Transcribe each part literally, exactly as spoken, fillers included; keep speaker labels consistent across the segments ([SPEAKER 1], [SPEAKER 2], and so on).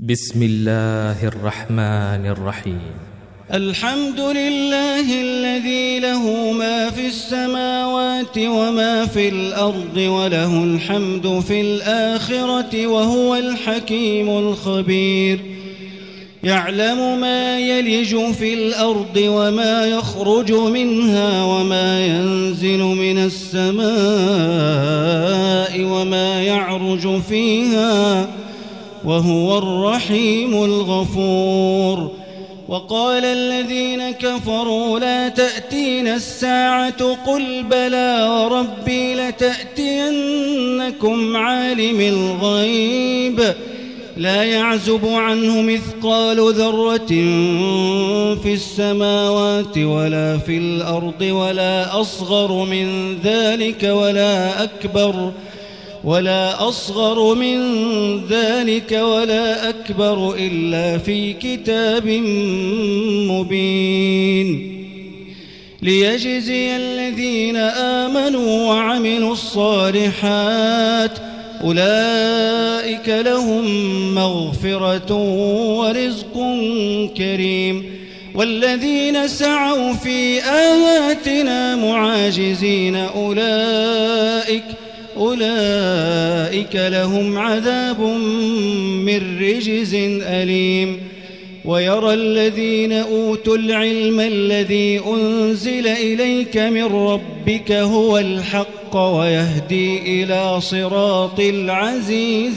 [SPEAKER 1] بسم الله الرحمن الرحيم.
[SPEAKER 2] الحمد لله الذي له ما في السماوات وما في الأرض وله الحمد في الآخرة وهو الحكيم الخبير. يعلم ما يلج في الأرض وما يخرج منها وما ينزل من السماء وما يعرج فيها وهو الرحيم الغفور. وقال الذين كفروا لا تأتينا الساعة قل بلى وربي لتأتينكم عالم الغيب لا يعزب عنه مثقال ذرة في السماوات ولا في الأرض ولا أصغر من ذلك ولا أكبر ولا أصغر من ذلك ولا أكبر إلا في كتاب مبين. ليجزي الذين آمنوا وعملوا الصالحات أولئك لهم مغفرة ورزق كريم. والذين سعوا في آياتنا معاجزين أولئك أولئك لهم عذاب من رجز أليم. ويرى الذين أوتوا العلم الذي أنزل إليك من ربك هو الحق ويهدي إلى صراط العزيز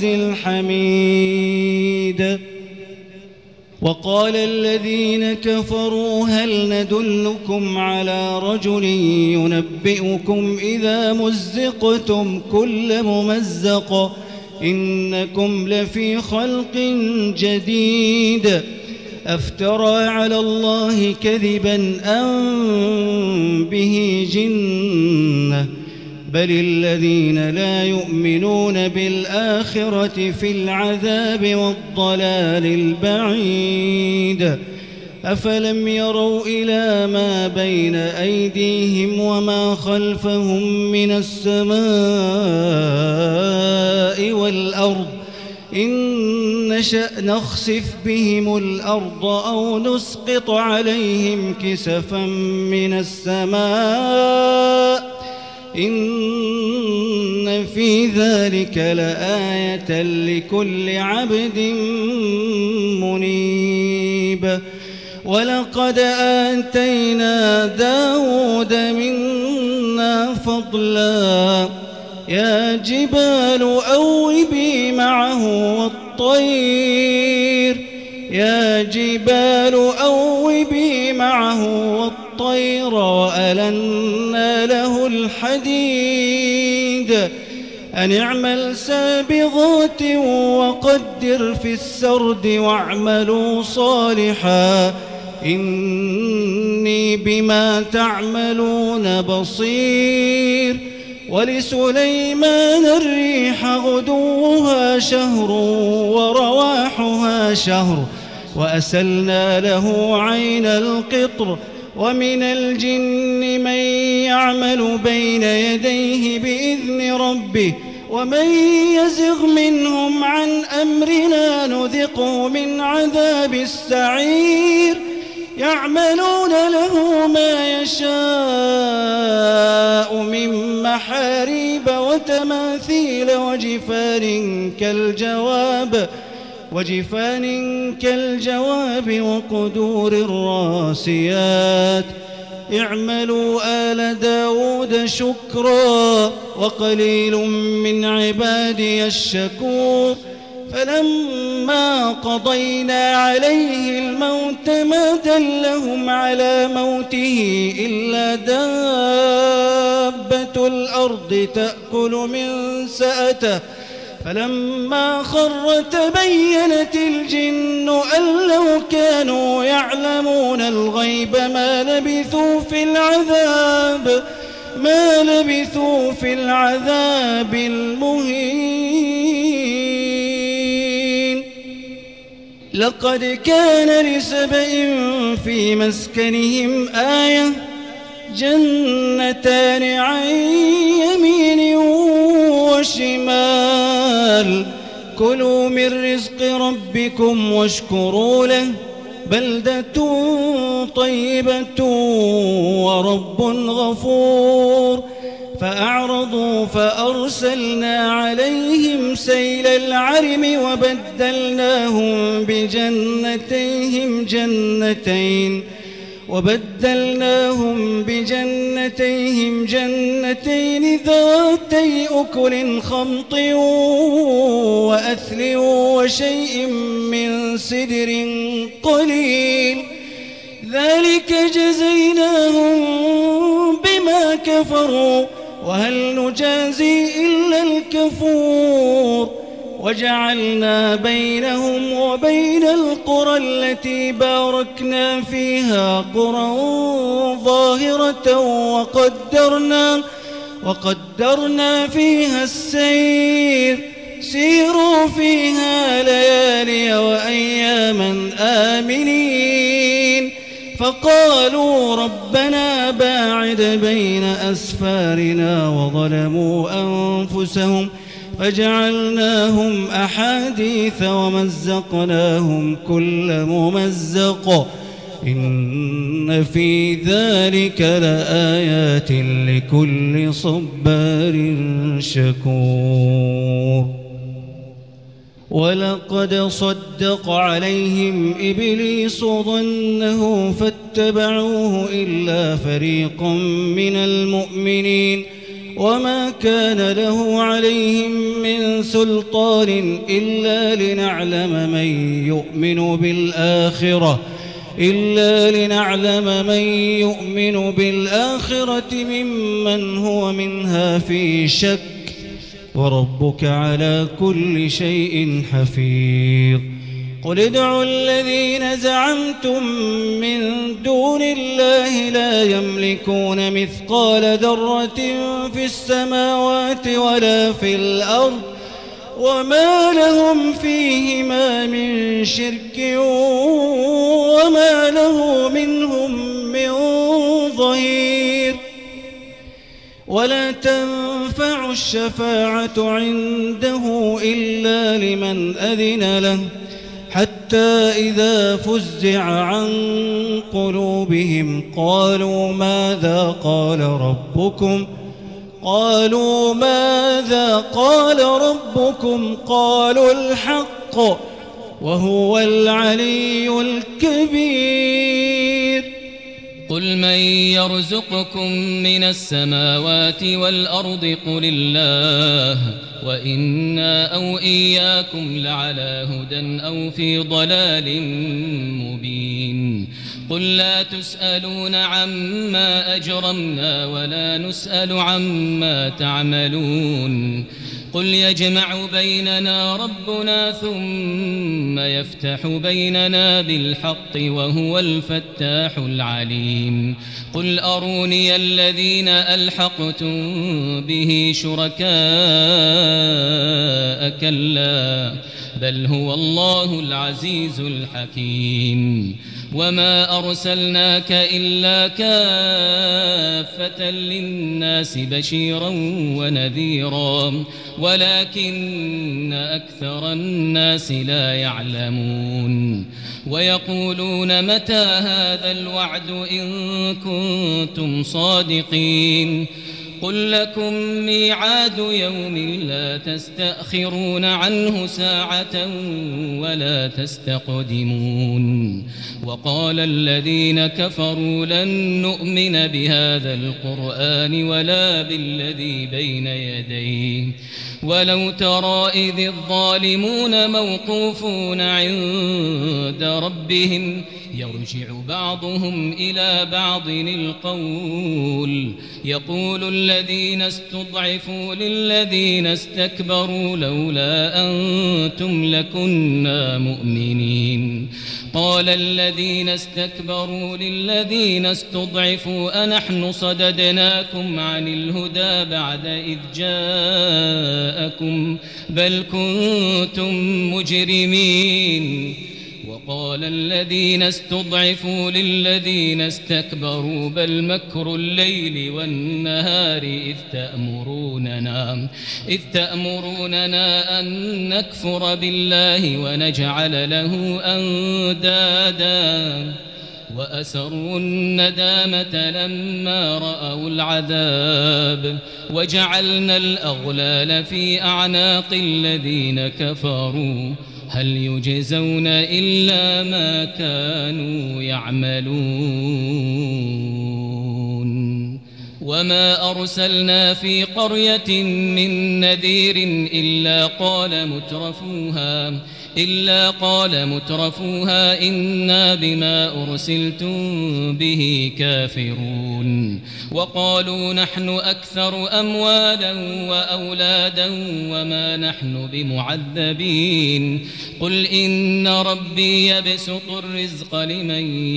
[SPEAKER 2] الحميد. وقال الذين كفروا هل ندلكم على رجل ينبئكم إذا مزقتم كل ممزق إنكم لفي خلق جديد أفترى على الله كذبا أم به جنة بل الذين لا يؤمنون بالآخرة في العذاب والضلال البعيد. أفلم يروا إلى ما بين أيديهم وما خلفهم من السماء والأرض إن نشأ نخسف بهم الأرض أو نسقط عليهم كسفا من السماء إن في ذلك لآية لكل عبد منيب. ولقد آتينا داود منا فضلا يا جبال أوبي معه والطير يا جبال أوبي معه والطير وألنا له الحديد أن اعمل سابغات وقدر في السرد واعملوا صالحا إني بما تعملون بصير. ولسليمان الريح غدوها شهر ورواحها شهر وأسلنا له عين القطر. ومن الجن من يعمل بين يديه بإذن ربه ومن يزغ منهم عن أمرنا نذقه من عذاب السعير. يعملون له ما يشاء من محاريب وتماثيل وجفان كالجواب وجفان كالجواب وقدور الراسيات. اعملوا آل داود شكرا وقليل من عبادي الشكور. فلما قضينا عليه الموت ما دلهم على موته إلا دابة الأرض تأكل من سأته فلما خر تبينت الجن أن لو كانوا يعلمون الغيب ما لبثوا في العذاب ما لبثوا في العذاب المهين. لقد كان لسبإ في مسكنهم آية جنتان عن يمين وشمال كلوا من رزق ربكم واشكروا له بلدة طيبة ورب غفور فأعرضوا فأرسلنا عليهم سيل العرم وبدلناهم بجنتيهم جنتين وبدلناهم بجنتيهم جنتين ذواتي أكل خمط وأثل وشيء من سدر قليل ذلك جزيناهم بما كفروا وهل نجازي إلا الكفور وجعلنا بينهم وبين القرى التي باركنا فيها قرى ظاهرة وقدرنا وقدرنا فيها السير سيروا فيها ليالي وأياما آمنين فقالوا ربنا باعد بين أسفارنا وظلموا أنفسهم فجعلناهم أحاديث ومزقناهم كل ممزق إن في ذلك لآيات لكل صبار شكور ولقد صدق عليهم إبليس ظنه فاتبعوه إلا فريقا من المؤمنين وما كان له عليهم من سلطان إلا لنعلم من يؤمن بالآخرة إلا لنعلم من يؤمن بالآخرة ممن هو منها في شك وربك على كل شيء حفيظ قل ادعوا الذين زعمتم من دون الله لا يملكون مثقال ذرة في السماوات ولا في الأرض وما لهم فيهما من شرك وما له منهم من ظهير ولا تنفع الشفاعة عنده إلا لمن أذن له حتى إذا فزع عن قلوبهم قالوا ماذا قال ربكم قالوا ماذا قال ربكم قالوا الحق وهو العلي الكبير
[SPEAKER 3] قل من يرزقكم من السماوات والأرض قل الله وإنا أو إياكم لعلى هدى أو في ضلال مبين قل لا تسألون عما أجرمنا ولا نسأل عما تعملون قل يجمع بيننا ربنا ثم يفتح بيننا بالحق وهو الفتاح العليم قل أروني الذين ألحقتم به شركاء كلا بل هو الله العزيز الحكيم وما أرسلناك إلا كافة للناس بشيرا ونذيرا ولكن أكثر الناس لا يعلمون ويقولون متى هذا الوعد إن كنتم صادقين قل لكم ميعاد يوم لا تستأخرون عنه ساعة ولا تستقدمون وقال الذين كفروا لن نؤمن بهذا القرآن ولا بالذي بين يديه ولو ترى إذ الظالمون موقوفون عند ربهم يرجع بعضهم إلى بعض القول يقول الذين استضعفوا للذين استكبروا لولا أنتم لكنا مؤمنين قال الذين استكبروا للذين استضعفوا أنحن صددناكم عن الهدى بعد إذ جاءكم بل كنتم مجرمين وقال الذين استضعفوا للذين استكبروا بل مكر الليل والنهار إذ تأمروننا, إذ تأمروننا أن نكفر بالله ونجعل له أندادا وأسروا الندامة لما رأوا العذاب وجعلنا الأغلال في أعناق الذين كفروا هل يجزون إلا ما كانوا يعملون وما أرسلنا في قرية من نذير إلا قال مترفوها إلا قال مترفوها إنا بما أرسلتم به كافرون وقالوا نحن أكثر أموالا وأولادا وما نحن بمعذبين قل إن ربي يبسط الرزق لمن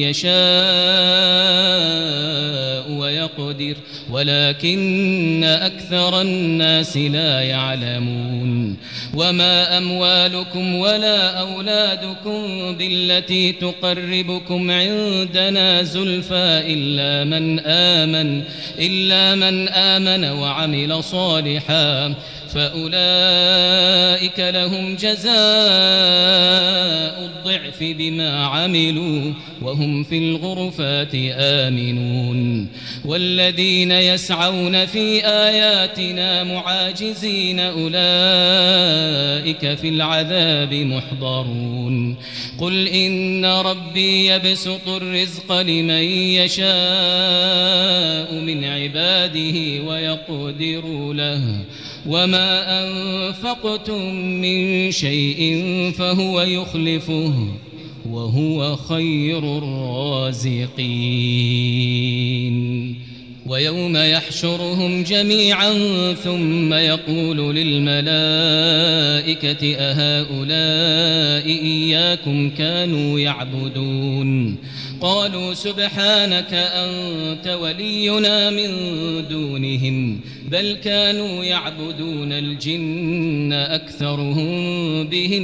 [SPEAKER 3] يشاء ويقدر ولكن أكثر الناس لا يعلمون وما أموالكم ولا أولادكم بالتي تقربكم عندنا زلفى إلا من آمن إلا من آمن وعمل صالحا فأولئك لهم جزاء الضعف بما عملوا وهم في الغرفات آمنون والذين يسعون في آياتنا معاجزين أولئك في العذاب محضرون قل إن ربي يبسط الرزق لمن يشاء من عباده ويقدر له وما أنفقتم من شيء فهو يخلفه وهو خير الرازقين ويوم يحشرهم جميعا ثم يقول للملائكة أهؤلاء إياكم كانوا يعبدون قالوا سبحانك أنت ولينا من دونهم بل كانوا يعبدون الجن أكثرهم بهم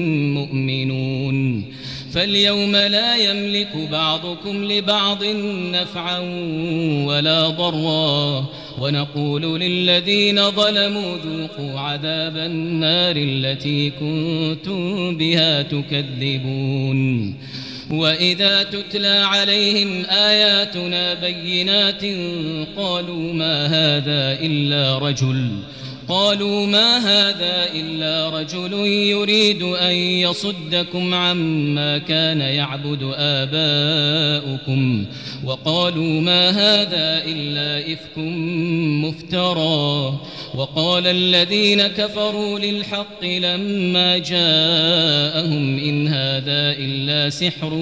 [SPEAKER 3] مؤمنون فاليوم لا يملك بعضكم لبعض نفعا ولا ضرا ونقول للذين ظلموا ذوقوا عذاب النار التي كنتم بها تكذبون وإذا تتلى عليهم آياتنا بينات قالوا ما هذا إلا رجل قالوا ما هذا إلا رجل يريد أن يصدكم عما كان يعبد آباؤكم وقالوا ما هذا إلا إفك مفترى وقال الذين كفروا للحق لما جاءهم إن هذا إلا سحر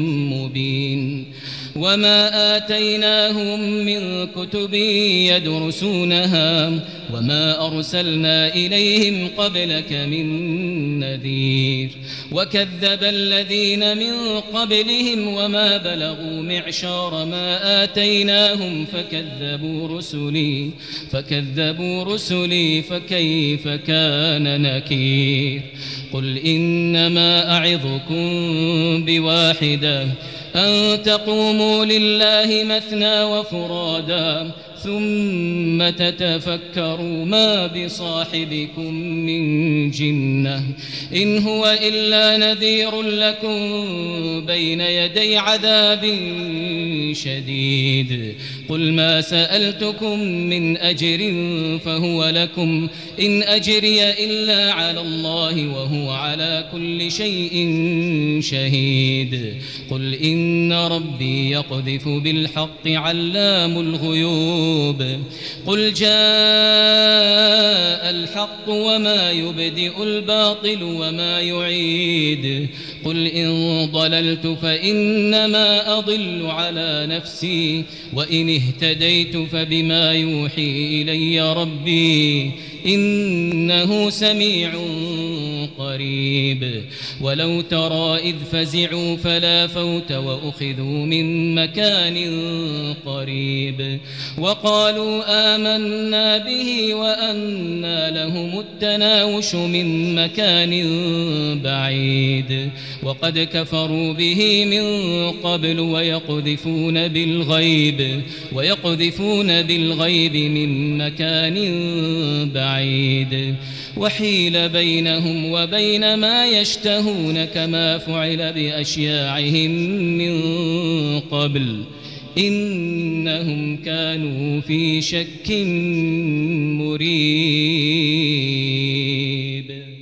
[SPEAKER 3] مبين وما آتيناهم من كتب يدرسونها وما أرسلنا إليهم قبلك من نذير وكذب الذين من قبلهم وما بلغوا معشار ما آتيناهم فكذبوا رسلي فكذبوا رسلي فكيف كان نكير قل إنما أعظكم بواحدة أن تقوموا لله مثنى وفرادا ثم تتفكروا ما بصاحبكم من جنة إن هو إلا نذير لكم بين يدي عذاب شديد قل ما سألتكم من أجر فهو لكم إن أجري إلا على الله وهو على كل شيء شهيد قل إن ربي يقذف بالحق علام الغيوب قل جاء الحق وما يبدئ الباطل وما يعيد قل إن ضللت فإنما أضل على نفسي وإن اهتديت فبما يوحي إلي ربي إنه سميع قريب ولو ترى إذ فزعوا فلا فوت وأخذوا من مكان قريب وقالوا آمنا به وأنى لهم التناوش من مكان بعيد وقد كفروا به من قبل ويقذفون بالغيب ويقذفون بالغيب من مكان بعيد وحيل بينهم وبين ما يشتهون كما فعل بأشياعهم من قبل إنهم كانوا في شك مريب.